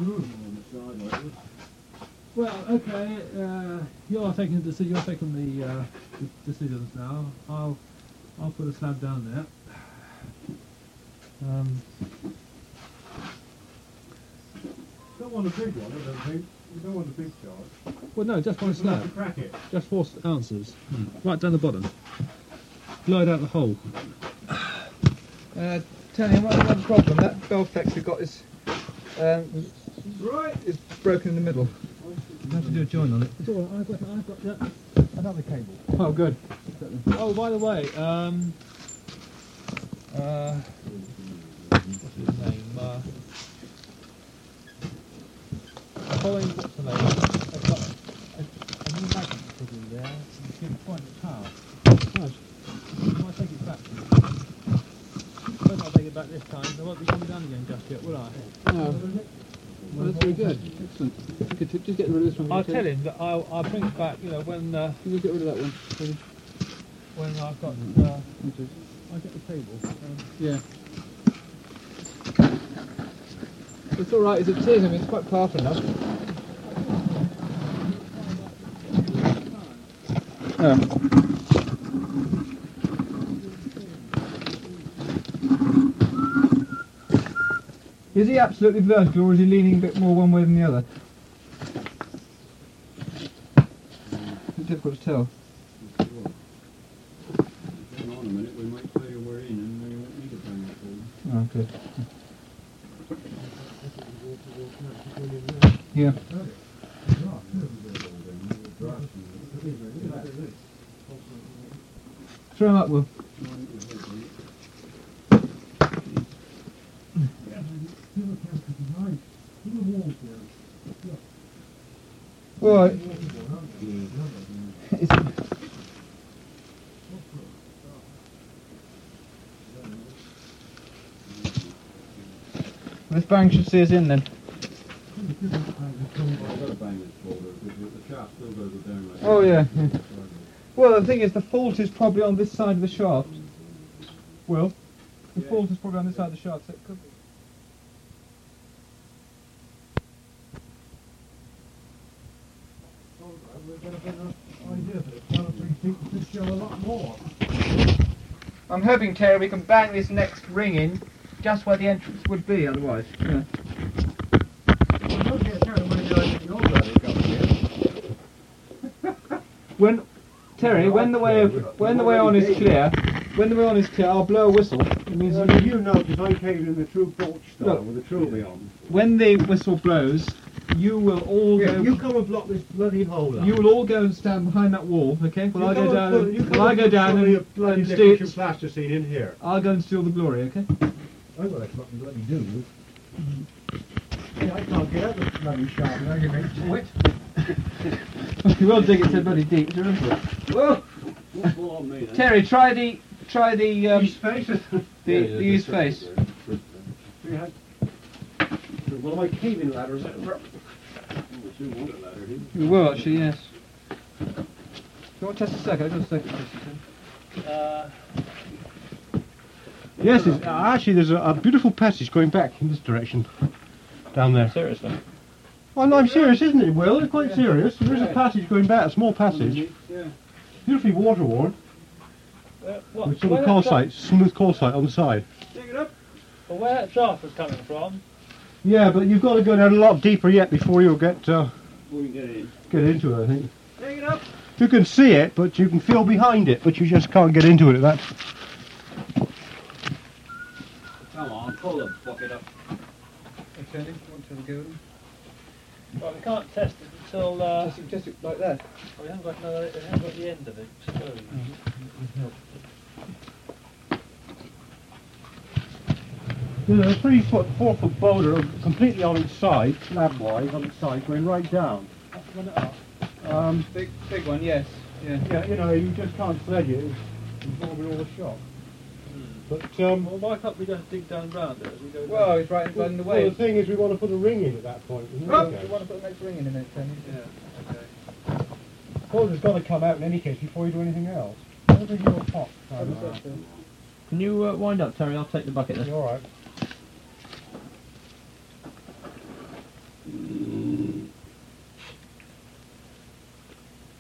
Well, okay. You're taking the decision. You're taking the decisions now. I'll put a slab down there. Don't want a big one, I don't think. You don't want a big charge. Well, no, just one slab. To crack it. Just 4 ounces. Right down the bottom. Blow it out the hole. Tell you one problem. That Belflex we've got is is broken in the middle. You have to do a join on it. It's all right. I've got another cable. Oh, good. Oh, by the way, what's his name? Colin, what's the name? I've got a new magnet put in there. It's going to point the power. Nice. I might take it back. I don't know I'll take it back this time. I won't be coming down again just yet, will I? No. Well, that's very good. Excellent. If you could just get rid of this one. I'll tell him that I'll bring it back, you know, when... you get rid of that one, please. When I've got... I'll get the table. Yeah. It's alright as it is, I mean, it's quite powerful enough. Is he absolutely vertical, or is he leaning a bit more one way than the other? It's difficult to tell. Hang on a minute, we might tell you we're in and we won't need to bring it forward. Oh, good. Yeah. Throw him up, Will. Right. This bang should see us in then. Oh yeah. Well, the thing is, the fault is probably on this side of the shaft. Well, the fault is probably on this side of the shaft. So it could be. I'm hoping, Terry, we can bang this next ring in just where the entrance would be otherwise. Yeah. Terry, when the way on is clear, I'll blow a whistle. It means you know, because I came in the true porch style with the trilby on. When the whistle blows, you will all go. You come and block this bloody hole up. You will all go and stand behind that wall, okay? Well, I'll go down. I go down and steal plasticine in here. I'll go and steal the glory, okay? I've got to fucking bloody do. Yeah, I can't get out of the bloody shaft without getting into it. You will dig it so bloody deep, do you remember? Whoa! Terry, try the East face. the east face. Well, my caving ladder is We will actually, yes. Do you want to test a second? I've got a second. Yes, actually there's a beautiful passage going back in this direction. Down there. Seriously? Well, no, I'm serious, isn't it, Will? It's quite serious. There is a passage going back, a small passage. Yeah. Beautifully water-worn. With sort of calcite, smooth calcite on the side. Dig it up. Well, where that shaft was coming from? Yeah, but you've got to go down a lot deeper yet before you'll get into it, I think. Dig it up. You can see it, but you can feel behind it, but you just can't get into it at that. Come on, pull the bucket up. Okay, want to go? Well, we can't test it until... Just like that. We haven't got the end of it. There's a 4-foot boulder completely on its side, slab-wise, on its side, going right down. Big one, yes. Yeah, you know, you just can't sledge it. It's absorbing all the shock. But, well, why can't we just dig down round it as we go well, it's right in the way. Well, the thing is, we want to put a ring in at that point. We want to put the next ring in a minute, then. Yeah, okay. Well, it's got to come out in any case before you do anything else. What is your pot? Can you wind up, Terry? I'll take the bucket then. All right.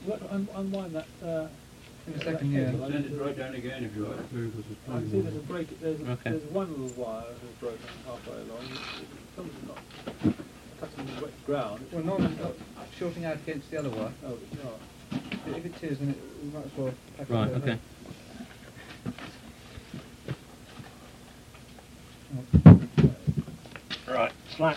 Unwind that. In a second, yeah. Send it right down again if you like. I can see there's a break. Okay. There's one little wire that's broken halfway along. Something's not touching the wet ground. Well, not shorting out against the other wire. Oh, it's not. If it is, then we might as well pack Right, it okay. Right, slack.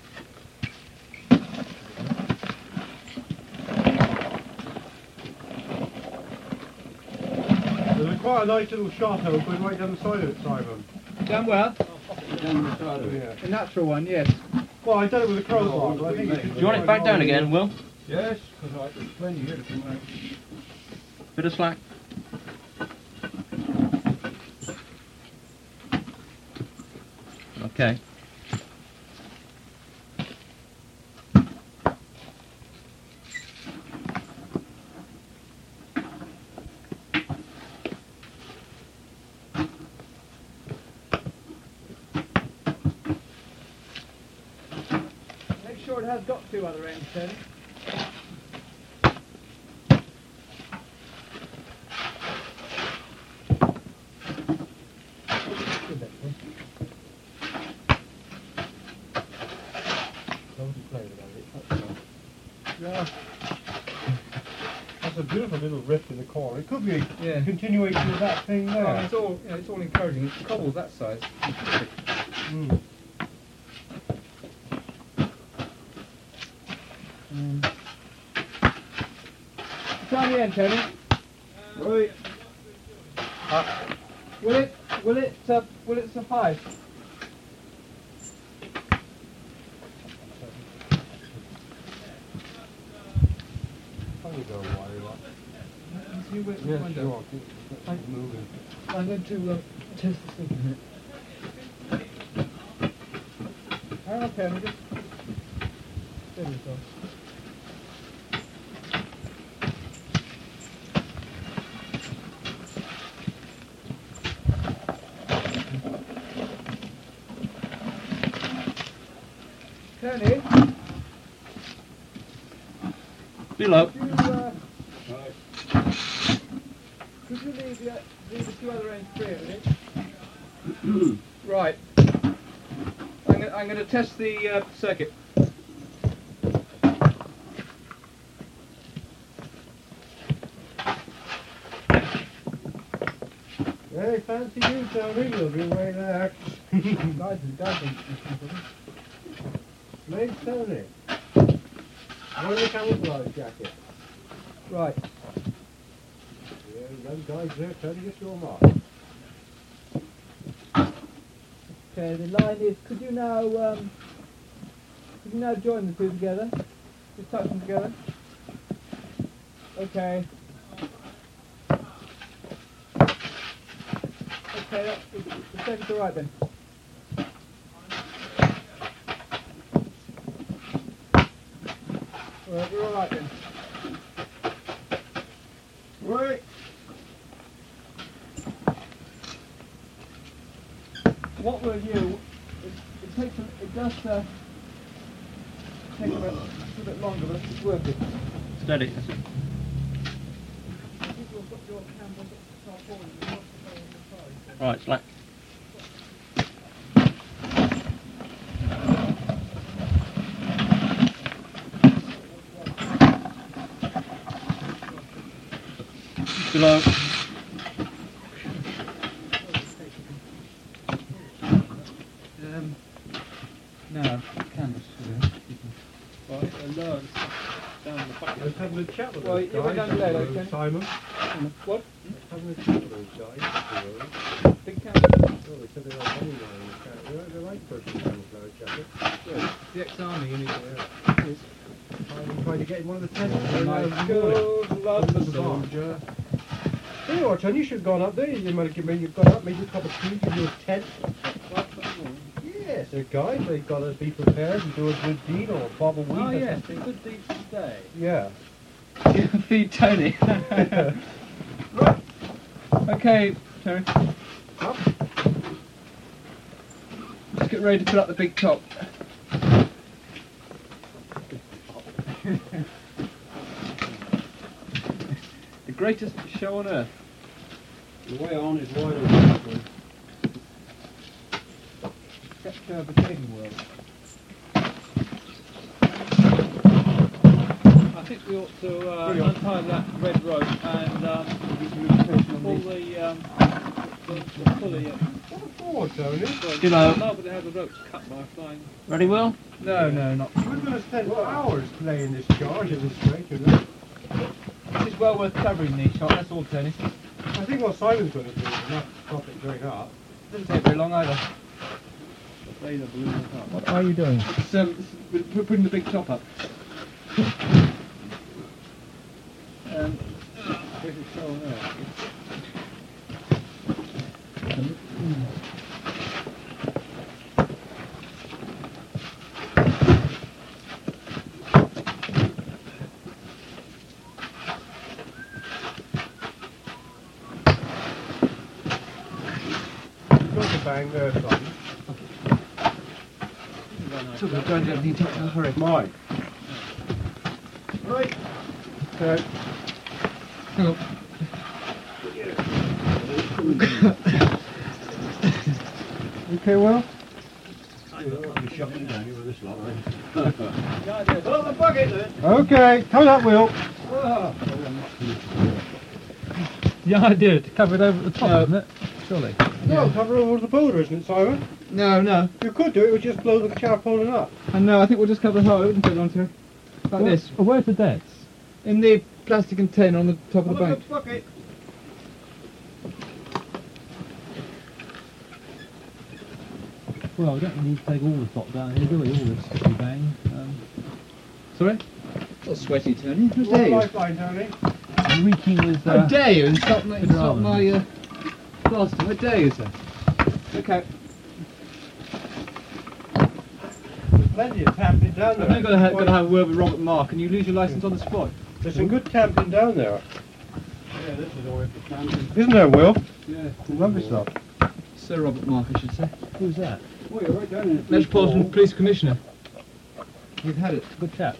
There's quite a nice little shot open right down the side of it, Simon. Done well. Down the side of it. Yeah. The natural one, yes. Well, I done it with a crowbar, but I think Do you want it back down again, Will? Yes, because there's plenty here to come out. Bit of slack. Okay. Make sure it has got two other ends, Tony. Yeah. That's a beautiful little rift in the corner. It could be a Yeah. continuation of that thing there. Well, it's all, it's all encouraging. It's cobbles that size. Mm. Try the end, Tony. Right. Will it suffice? Probably go wire up. See where Yes, window. sure. Keep moving. I'm going to test this thing in a minute. Hang on, Tony. Just steady yourself. Tony, Below. could you leave the two other ends free a minute? Right. I'm going to test the circuit. Hey, fancy you, Tony. You'll be right there. Guys, Name's Tony. I'm in the camouflage jacket. right. Yeah, them guys there, Tony, get your mark. Okay, the line is. Could you now join the two together? Just touch them together. Okay. Okay, the circuit's all right then. Well, we're all right then. Right. What we'll do, it does take a little bit longer, but it's worth it. Steady. That's it. Right, slack. Below. No, canvas. Right, and lower down the back. I was having a chat with Well, those you guys. went down the ladder, okay? Simon. What? I was having a chat with those guys. Big canvas. Oh, they said they like anyone in the chat. They're the right person in the camouflage jacket. Yeah, the ex-army, you need Yeah. I'm trying to get in one of the tents. Good love the soldier. Tell you what, John, you should have gone up there. You might have given you've gone up, made you a cup of tea, give you a tent. Yes, they're guys. They've got to be prepared and do a good deed or a bottle of weed. Oh or yes, something. a good deed today. Yeah. Feed Tony. Right. Okay, Terry. Up. Let's get ready to put up the big top. greatest show on earth. The way on is wide open. Except Britannia World. I think we ought to untie that red rope and pull the pulley. What a forward, Tony. You know. No, but they have the ropes cut by flying. Ready, Will? No, no, not. We're going to spend hours playing this charge at this rate, you know. This is well worth covering these shots, that's all, Tony. I think what Simon's going to do is enough to stop it going up. Doesn't take very long either. Lay the balloon up. What are you doing? We're putting the big top up. Greatest show on earth. Got to bang there, Simon. So we're going to have the entire hurry. Mine. Right. Okay. Hang on. Okay, well. Okay, come up, Will. The idea is to cover it over the top, isn't it? Surely. No, cover over the boulder, isn't it, Simon? No, no. You could do it, it would just blow the tarpaulin up. And no, I think we'll just cover the hole and put it onto like this. Oh, where's the debts? In the plastic container on the top of the bank. Bucket. Well, we don't need to take all the top down here, do we? All this bang. Sorry? It's all sweaty, Tony. How What dare you? lifeline, Tony? Reeking with. How dare you insult my hydraulic. plaster? How dare you, sir? Okay. There's plenty of tamping down I there. think I've got to have a word with Robert Mark, and you lose your licence on the spot. There's some good tamping down there. Yeah, this is always the camping. Isn't there, Will? Yeah. Lovely stuff. Sir Robert Mark, I should say. Who's that? Oh, you're right down in the Metropolitan Police Commissioner. You've had it. Good chap.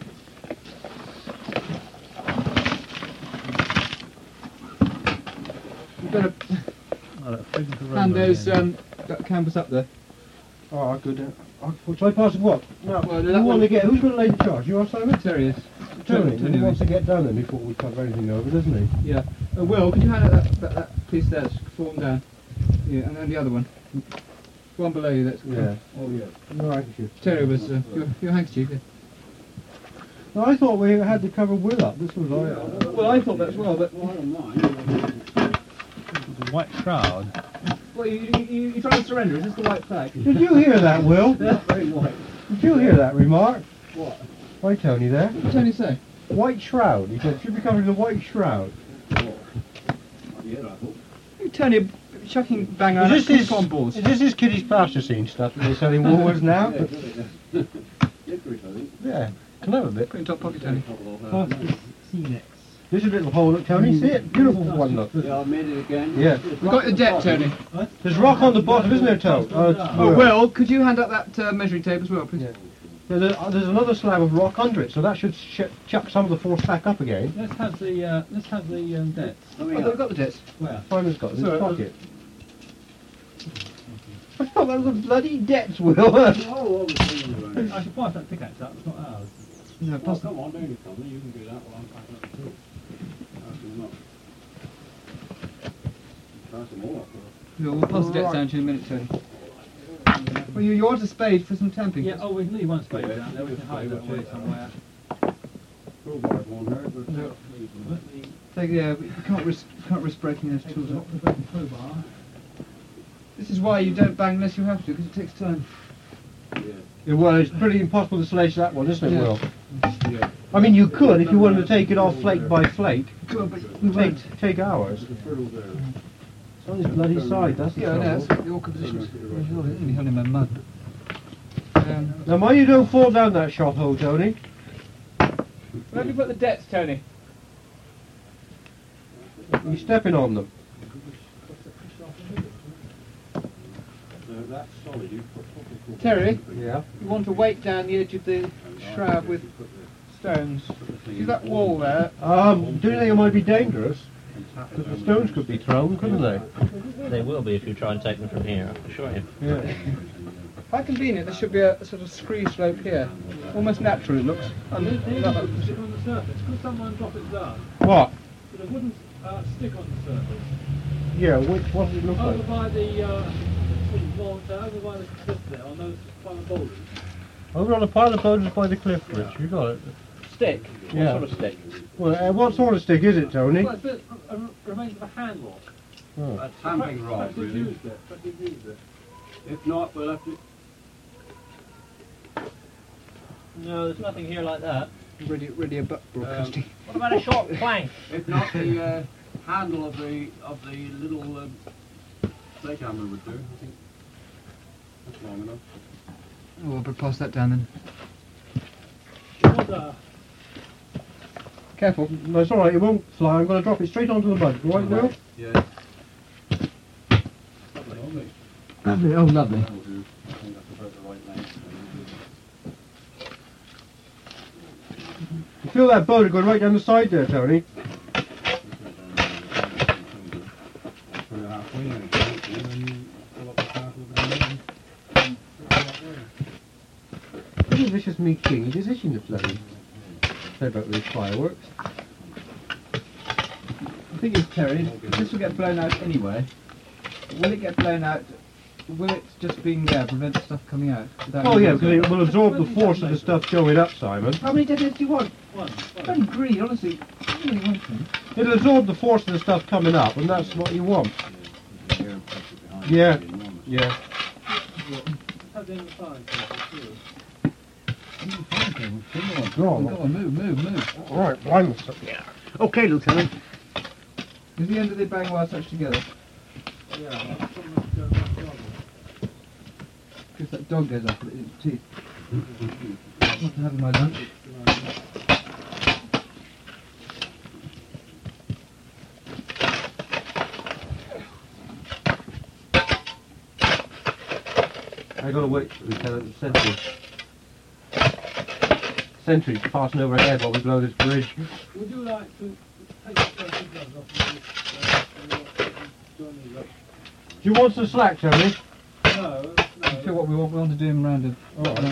You better hand those that canvas up there. Oh, good. Shall I pass it what? No. Well, Who's that one- going to lay the charge? You or Simon? Terry is. Tony. Tony He wants to get done then before we cover anything over, doesn't he? Yeah. Will, could you hand out that piece there that's fallen down? Yeah, and then the other one. One below you, that's Yeah. Oh, yeah. No, I think Terry was your handkerchief. Yeah. No, I thought we had to cover Will up. This was Well, I thought that as well, but The white shroud. well, you trying to surrender? Is this the white flag? Did you hear that, Will? Very white. Did you hear that remark? What? By Tony there. What did Tony say? White shroud. He said, should be covering the white shroud. Yeah, I thought. Tony chucking bang around Is this ping-pong balls. his kiddies plasticine stuff that they're selling Woolworths now? Licorice, I think. Yeah, clever bit. Put in top pocket, Tony. Phoenix. This is a little hole, look, Tony. See it? Beautiful one, look. Yeah, I made it again. Yeah. We got the debt, Tony. There's rock on the bottom, isn't there, Tony? Oh, Will, could you hand up that measuring tape as well, please? Yeah. There's another slab of rock under it, so that should chuck some of the force back up again. Let's have the debts. Oh, we've got the debts. Where? Simon's got it in Sorry, his pocket. I thought that was a bloody debts, Will. Oh, all the things around. I should pass that pickaxe up. It's not ours. No, Oh, pass come on, don't you, Tommy? You can do that while I'm packing up the tools. Pass them up. Pass them all up. We'll pass the debts down to you in a minute, Tony. Well, you want a spade for some tamping? Yeah. Oh, we can leave one spade down there. We can hide that away somewhere. Crowbars won't hurt, but No. But the We can't risk breaking those tools up. the broken crowbar. This is why you don't bang unless you have to, because it takes time. Yeah, well, it's pretty impossible to sledge that one, isn't it, Yeah. Will? yeah. I mean, you could if you wanted to take it off flake by flake. Good, but we won't. Take hours. The frill there. It's on his bloody side, that's the Yeah, I know, that's trouble. the awkward position. You're holding my mud. Now, mind you don't fall down that shot hole, Tony. Where have you put the debts, Tony? You're stepping on them. That's solid. You put Terry? Yeah. You want to weight down the edge of the shroud with stones. See that wall there? Do you think it might be dangerous? Because the stones could be thrown, couldn't they? They will be if you try and take them from here, I assure you. Yeah. Quite convenient. There should be a sort of scree slope here. Almost natural it looks. They need to stick on the surface. Could someone drop it down? What? But it wouldn't stick on the surface. Yeah, what does it look Over like? by the over by the cliff there, on those kind of boulders. Over on a pile of boulders by the cliff, Rich. You got it. Stick? Yeah. What sort of stick? Well, what sort of stick is it, Tony? Well, it's remains of a handle. Oh. A tamping rod, Perhaps you've really. used it. Perhaps you've used it. If not, we'll have to... No, there's nothing here like that. Ready a butt broadcasting. What about a short plank? If not, the handle of the little plate hammer would do. I think that's long enough. Oh, we'll pass that down then. What a Careful. No, it's alright, it won't fly. I'm going to drop it straight onto the mud. Right, Will? Yeah. Lovely, oh lovely. That'll do. I think that's about the right length. You feel that boulder going right down the side there, Tony? Put it halfway and then pull up the path with the Look at Vicious Me King. He's itching the flame. Say about these fireworks. The thing is, Terry, this will get blown out anyway. Will it get blown out? Will it just being there prevent stuff coming out? without Oh yeah, any- because it will absorb the force of the stuff going up, Simon. How many detonators do you want? one. Don't greedy, honestly. I don't really want them. It'll absorb the force of the stuff coming up, and that's what you want. Yeah. Yeah. Have them inside, too. Go on. Go on, move. Alright, blind. Yeah. Okay, Lieutenant. Is the end of the bang wire touched together? Yeah. Because that dog goes off with its teeth. Not to have my lunch. I gotta wait, Lieutenant. Sentry. Sentry's passing overhead while we blow this bridge. Would you like to take the gloves off and join me up? Do you want some slack, Tony? No, I feel what we want to do him round it.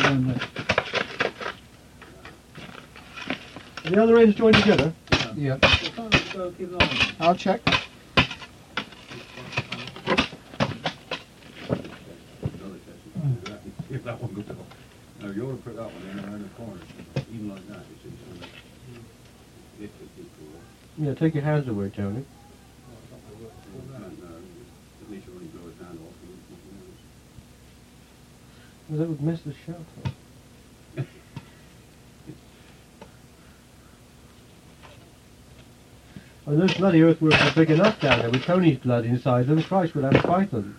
The other ends joined together? Yeah. Keep an eye on it. I'll check. If that one goes off. Now you ought to put that one in around the corner, even like that, you see. So if it did go off. Yeah, take your hands away, Tony. No, at least you only blow his hand off. Well, that would mess the shot up. And those bloody earthworks are big enough down there with Tony's blood inside them. Christ, we'll have pythons.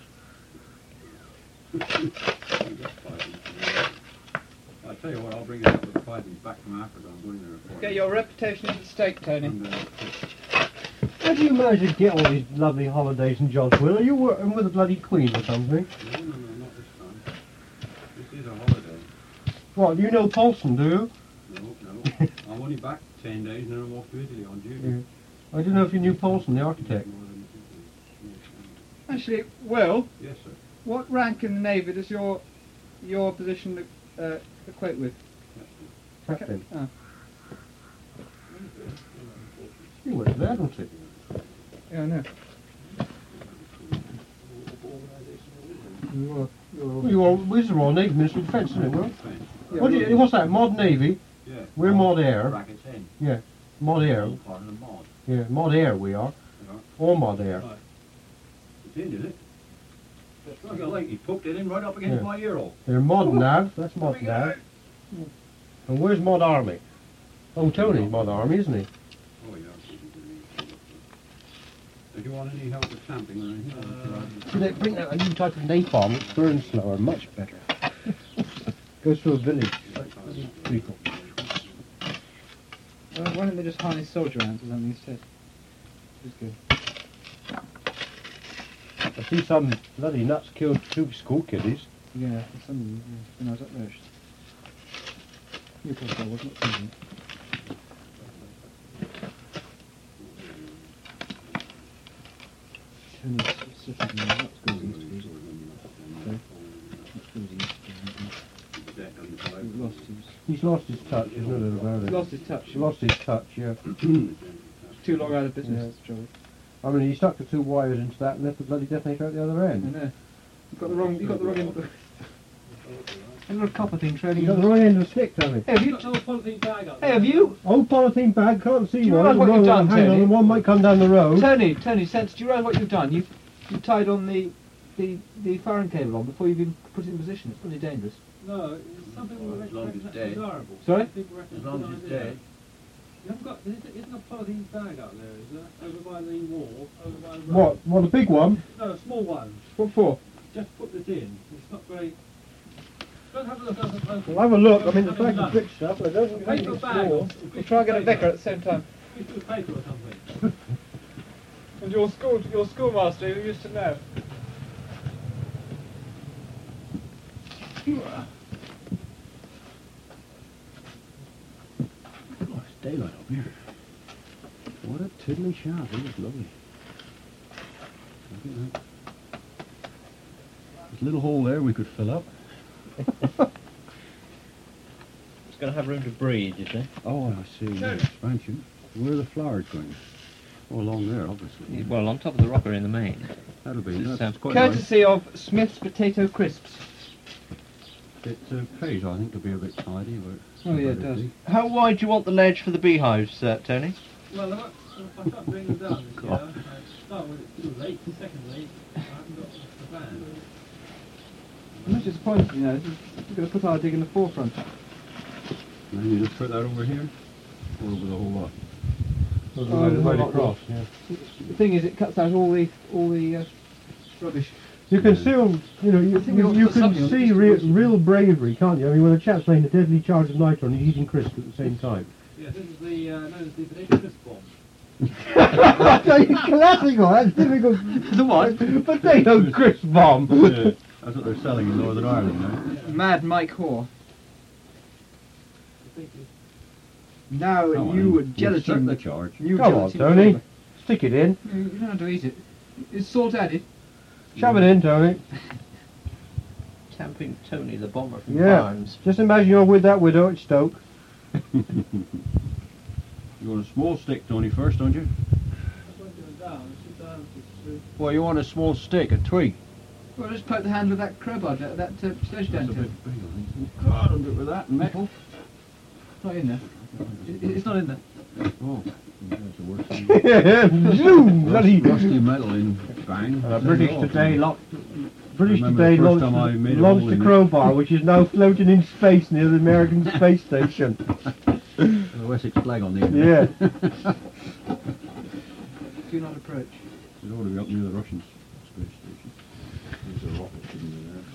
I tell you what, I'll bring it up with the pythons back from Africa. I'm going there for Get your reputation is at stake, Tony. How do you manage to get all these lovely holidays and jobs, Will? Are you working with a bloody queen or something? No, not this time. This is a holiday. What, you know Paulson, do you? No. I'm only back 10 days and then I'm off to Italy on duty. Yeah. I don't know if you knew Paulson, the architect. Actually, Will, Yes, sir. what rank in the Navy does your position equate with? Captain. Oh. You went there, didn't you? Yeah, I know. We're the Royal Navy Ministry of Defence, isn't it, Will? Yeah, What's that, Mod Navy? Yeah. We're Mod Air. Brackets in. Yeah, Mod Air. All part of the mod. Yeah, Mod Air we are. Yeah. Or Mod Air. Right. It's in, is it? Look at like he poked it in right up against Yeah. my ear hole. They're Mod Nav, that's Mod Nav. And where's Mod Army? Oh, Tony's Mod Army, isn't he? Oh, yeah. If you want any help with camping or anything, See, they bring out a new type of napalm, it burns slower, much better. Goes through a village. Pretty cool. Why don't they just harness soldier ants or something instead? It's good. I see some bloody nuts killed 2 school kiddies. Yeah, some when I was up there. Newcastle wasn't it? And it's such a not school used to be. Sorry? Not school used to be. He's lost his... He's lost his touch, there's no doubt about it. Lost his touch. He's lost his touch, yeah. Too long out of business. Yeah. That's the trouble. I mean, he stuck the 2 wires into that and left the bloody detonator at the other I end. know. You got the wrong. You got the wrong end. A little copper thing trailing. You got the wrong end of the stick, Tony. Hey, have you? polythene bag up Hey, have you? Old polythene bag, can't see Do you one. realise what No, you've done, hang Tony? on, one might come down the road. Tony, sense. Do you realise what you've done? You've tied on the firing cable on before you've even put it in position. It's pretty dangerous. No, it's something As long as it's dead. desirable. Sorry? People reckon As long it's a as good it's idea. dead. You haven't got, isn't a polythene bag up there, is there? Over by the wall, over by the road. What? What, the big one? No, a small one. What for? Just put this in. It's not very... Don't have a look at the We'll have a look. I mean, the fact of big stuff, but it doesn't Paper make it bag. small. We'll try and get a vicar at the same time. Piece of paper or something. And your schoolmaster, you used to know. Oh, it's daylight up here. What a tiddly shaft. It is lovely. Look at that. There's a little hole there we could fill up. It's going to have room to breathe, you see. Oh, I see. Yeah, expansion. Where are the flowers going? Oh, along there, obviously. Well, on top of the rocker in the main. That'll be. This That sounds sounds quite nice. Courtesy of Smith's Potato Crisps. It pays, I think, to be a bit tidy, but... Oh yeah, it does. How wide do you want the ledge for the beehives, Tony? Well, I can't bring them down this year. Start with it too late. Secondly, I haven't got the plan. I'm just disappointed, you know. We're going to put our dig in the forefront. And then you just put that over here, or over the whole lot. Right across, yeah. The thing is, it cuts out all the rubbish. You can still, you know, you think we ought to you put can something on see it. real bravery, can't you? I mean, when a chap's laying a deadly charge of nitro and he's eating crisps at the same time. Yes, this is the known as the potato crisp bomb. Classical, that's difficult. The what? Potato crisp bomb. Yeah, that's what they're selling in Northern Ireland now. Mad Mike Hoare. I think it's Now Come on, you you would insert gelatin. the charge. You Come on, gelatin Tony. flavor. Stick it in. You don't have to eat it. Is salt added? Shove it in, Tony. Camping Tony, the bomber from Yeah. Barnes. Just imagine you're with that widow at Stoke. You want a small stick, Tony, first, don't you? That's what it down. It's down to Well, you want a small stick, a twig. Well, just poke the handle of that crowbar, that sledge That's down a to it. bit big, I think. God, I'll do it with that and metal. It's not in there. It's not in there. Oh, that's the worst thing. Zoom! Bloody. Rusty metal in bang. British Oh, today remember the first time I made a launched hole the in it. crowbar, which is now floating in space near the American space station. The Wessex flag on the end. Yeah. Do not approach. It ought to be up near the Russian space station. There's a rocket sitting there.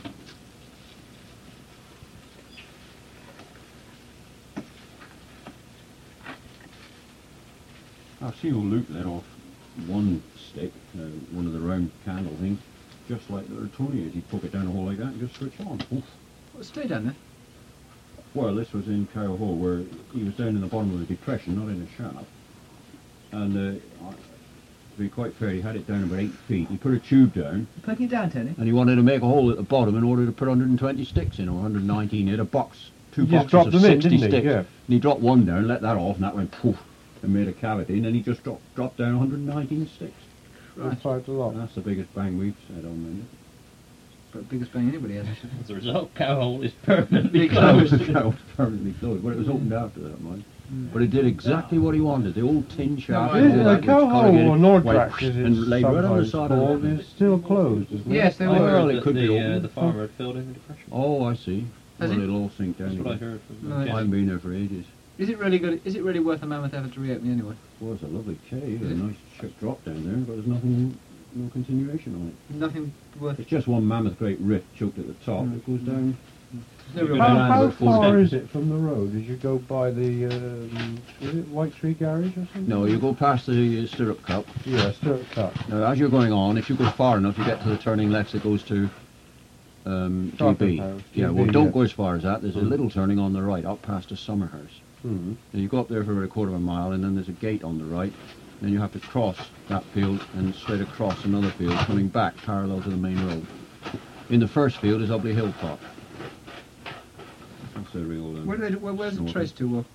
I've seen old Luke let off one stick, one of the round candle things, just like the Tony is. He'd poke it down a hole like that and just switch on. Oof. Well, stay down there. Well, this was in Cow Hole, where he was down in the bottom of the depression, not in a shaft. And to be quite fair, he had it down about 8 feet. He put a tube down, Poking it down, Tony. and he wanted to make a hole at the bottom in order to put 120 sticks in, or 119. He had a box, two He just boxes dropped of them in, 60 didn't he? sticks. Yeah. And he dropped one down, let that off, and that went poof, and made a cavity, and then he just dropped down 119 sticks. Right. Quite a lot. And that's the biggest bang we've had on there. But biggest bang anybody has. As a result, cow hole is permanently The closed. cow was permanently closed, but it was opened after that, mind. But it did exactly what he wanted. The old tin shaft. I and know. all The that, cow which hole corrugated, or went Nordrax is and laid right on the sometimes side called, of is still closed, isn't it? Yes, they I were. Well, heard it that could be the, open. the farmer had filled in the depression. Oh, I see. Has Well, it? it'll all sink down That's what I again. heard from Right. I haven't been there for ages. Is it really good? Is it really worth a mammoth effort to reopen anyway? Well, it's a lovely cave. Is A it? nice ship drop down there, but there's nothing, no continuation on it. Nothing worth. It's just one mammoth great rift choked at the top. Mm. It goes down. No real How- value. How about 4 far steps. is it from the road? As you go by the, is it White Tree Garage or something? No, you go past the stirrup cup. Yeah, Stirrup Cup. Now, as you're going on, if you go far enough, you get to the turning left that goes to Charlton GB. House, Yeah, GB, well, don't yeah. go as far as that. There's a Mm. little turning on the right, up past a summer house. Mm-hmm. And you go up there for about a quarter of a mile, and then there's a gate on the right, Then you have to cross that field and straight across another field, coming back parallel to the main road. In the first field is Ubley Hill Park. That's the real. Where's it traced to, Will?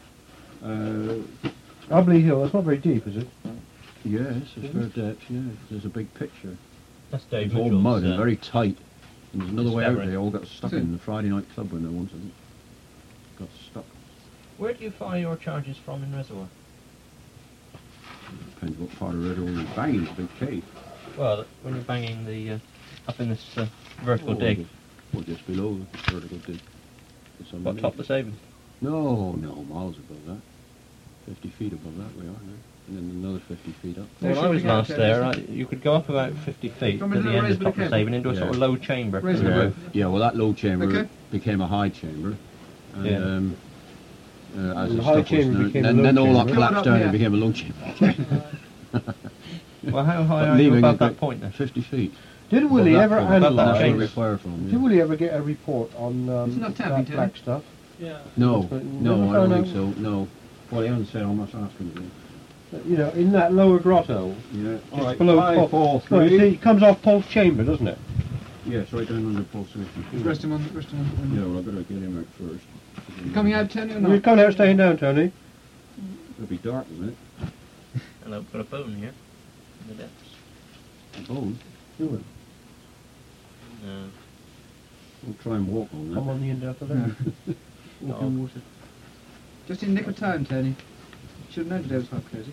Ubley Hill, that's not very deep, is it? Yes, it's fair depth. Yeah, there's a big picture. That's Dave It's all Mitchell's, mud and very tight. And there's another way out. discovery. They all got stuck in the Friday night club window once. I think. Got stuck. Where do you fire your charges from in Reservoir? Depends what part of Red Hall you're banging. It's a big cave. Well, when you're banging the up in this vertical dig. Or just below the vertical dig. It's What, underneath. top the Savin? No, miles above that. 50 feet above that we are now. And then another 50 feet up. They're When I was shooting out last there, there, you could go up about 50 feet Come to into the the end of raised top of bit the of Savin into a sort of Yeah. low chamber. Raised bit Yeah, of yeah, well that low chamber Okay. became a high chamber. And, Yeah. as The it high stuck was, chamber became a then, low then all that chamber. collapsed Come on down up and here. became a low chamber. Well, how high But are you leaving above it that about point then? 50 feet. Did Willie Above ever that point. Above that analyse? chamber. Where we fire from, Did yeah. Willie ever get a report on Isn't that tapping, that black Tony? stuff? Yeah. No, Never no, I don't found think so, no. Well, he hasn't said, I must ask him. You know, in that lower grotto, Yeah. just Alright, below 5, 4, No, you 3. see, it comes off Paul's chamber, doesn't it? Yes, right down under pulsation. Rest him on. Yeah, well, I better get him out first. You coming out, Tony, or You're not? coming out, staying down, Tony. It'll be dark, isn't it? And I've got a bone here in the depths. A bone. You will. No. We'll try and walk on that. Come on the end after that. Walk in water. Just in nick of time, Tony. Should have known today was half crazy.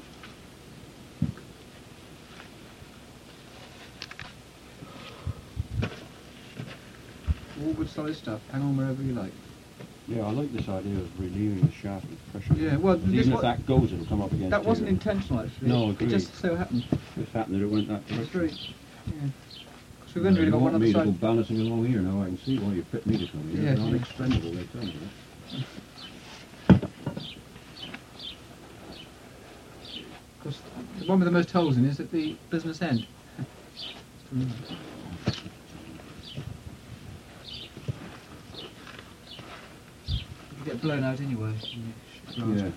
All good solid stuff. Hang on wherever you like. Yeah, I like this idea of relieving the shaft with pressure. Yeah, well, Even this if wa- that goes, it'll come up against That wasn't you. intentional, actually. No, It agreed. just so happened. It's happened that it went that It's direction. very... Yeah. Because we've only really got You one want on me the to go side. balancing along here now. I can see why you fit me to come here. Yeah, They're yeah. unexpendable, they tell you that. Because the one with the most holes in is at the business end. You get blown out anyway. Yeah.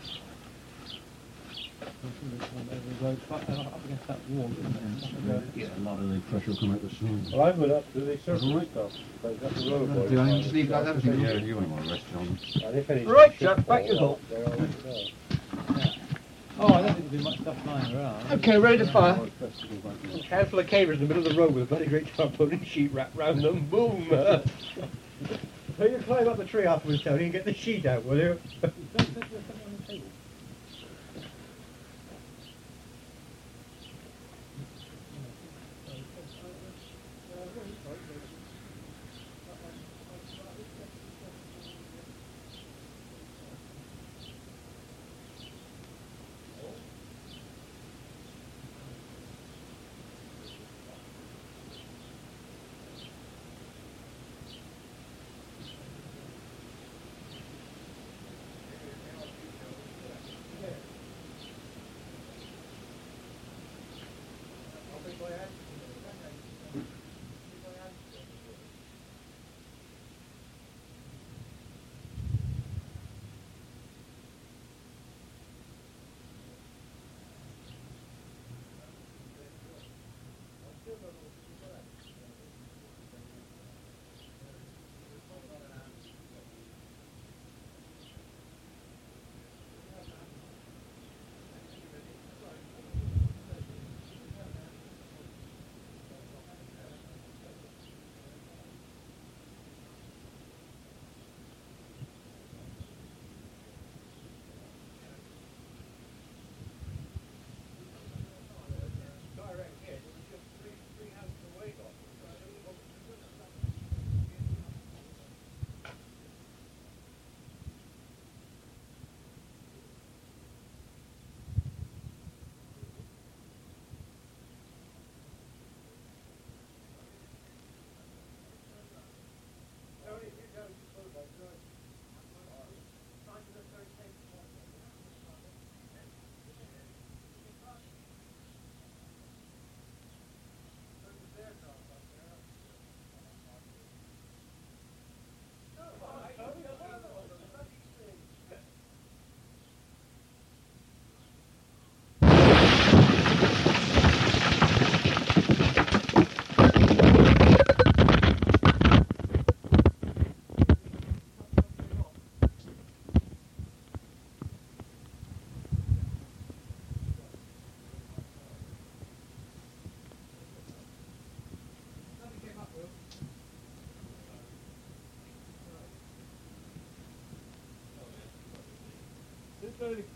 Up against that wall. Yeah, a lot of the pressure will come out the snow. Well, I went up to the surface Alright. stuff. But that's the road boys. Do I just leave it like that, I think? Yeah, you won't want to rest on. And if any Right, shit Jack, back you falls go. out, they're all there. Oh, I don't think there'll be much stuff lying around. Okay, ready to fire. A handful of cavers in the middle of the road with a very great tarpaulin sheet wrapped round them. Boom! So you climb up the tree afterwards, Tony, and get the sheet out, will you? slowly.